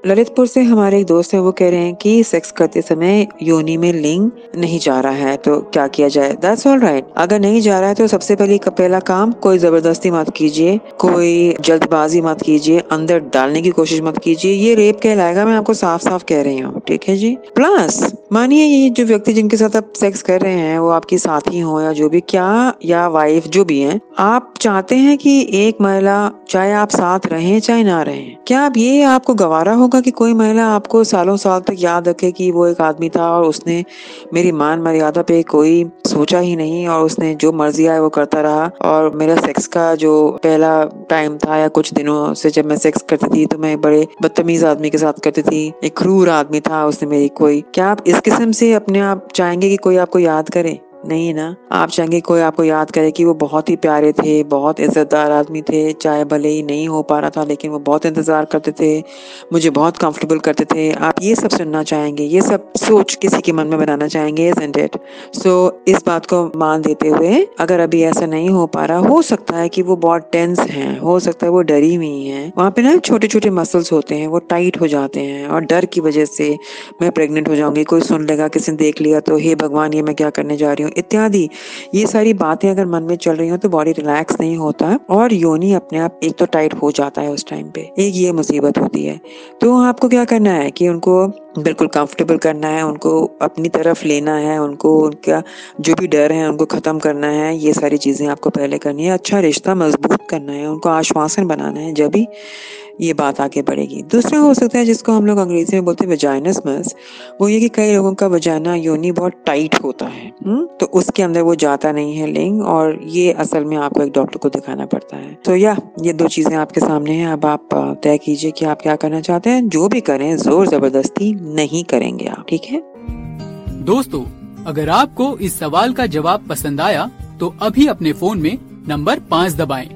ललितपुर से हमारे एक दोस्त है, वो कह रहे हैं कि सेक्स करते समय योनि में लिंग नहीं जा रहा है, तो क्या किया जाए। That's all right. अगर नहीं जा रहा है तो सबसे पहला काम, कोई जबरदस्ती मत कीजिए, कोई जल्दबाजी मत कीजिए, अंदर डालने की कोशिश मत कीजिए। ये रेप कहलाएगा, मैं आपको साफ साफ कह रही हूँ, ठीक है जी। प्लस मानिए ये जो व्यक्ति जिनके साथ आप सेक्स कर रहे हैं वो आपकी साथी हो या जो भी, क्या या वाइफ जो भी है, आप चाहते हैं कि एक महिला, चाहे आप साथ रहें चाहे ना रहें, क्या आप ये आपको गवारा होगा कि कोई महिला आपको सालों साल तक याद रखे कि वो एक आदमी था और उसने मेरी मान मर्यादा पे कोई सोचा ही नहीं और उसने जो मर्जी आए वो करता रहा, और मेरा सेक्स का जो पहला टाइम था या कुछ दिनों से जब मैं सेक्स करती थी तो मैं बड़े बदतमीज आदमी के साथ करती थी, एक क्रूर आदमी था, उसने मेरी कोई, क्या आप इस किस्म से अपने आप चाहेंगे कि कोई आपको याद करे? नहीं ना। आप चाहेंगे कोई आपको याद करे कि वो बहुत ही प्यारे थे, बहुत इज्जतदार आदमी थे, चाहे भले ही नहीं हो पा रहा था लेकिन वो बहुत इंतजार करते थे, मुझे बहुत कंफर्टेबल करते थे। आप ये सब सुनना चाहेंगे, ये सब सोच किसी के मन में बनाना चाहेंगे, isn't it? सो इस बात को मान देते हुए, अगर अभी ऐसा नहीं हो पा रहा, हो सकता है कि वो बहुत टेंस हैं, हो सकता है वो डरी हुई हैं, वहाँ पे ना छोटे छोटे मसल्स होते हैं, वो टाइट हो जाते हैं और डर की वजह से मैं प्रेग्नेंट हो जाऊंगी, कोई सुन लेगा, किसी ने देख लिया तो हे भगवान ये मैं क्या करने जा रही हूँ, इत्यादि। ये सारी बातें अगर मन में चल रही हो तो बॉडी रिलैक्स नहीं होता और योनि अपने आप एक तो टाइट हो जाता है उस टाइम पे, एक ये मुसीबत होती है। तो आपको क्या करना है कि उनको बिल्कुल कंफर्टेबल करना है, उनको अपनी तरफ लेना है, उनको उनका जो भी डर है उनको खत्म करना है, ये सारी चीजें आपको पहले करनी है। अच्छा रिश्ता मजबूत करना है, उनको आश्वासन बनाना है, जब भी ये बात आगे बढ़ेगी। दूसरा हो सकता है जिसको हम लोग अंग्रेजी में बोलते हैं वेजाइनस्मस, वो ये कि कई लोगों का वजाना योनि बहुत टाइट होता है, तो उसके अंदर वो जाता नहीं है लिंग, और ये असल में आपको एक डॉक्टर को दिखाना पड़ता है। तो ये दो चीजें आपके सामने हैं, अब आप तय कीजिए कि आप क्या करना चाहते हैं। जो भी करें जोर जबरदस्ती नहीं करेंगे आप, ठीक है दोस्तों? अगर आपको इस सवाल का जवाब पसंद आया तो अभी अपने फोन में नंबर 5 दबाएं।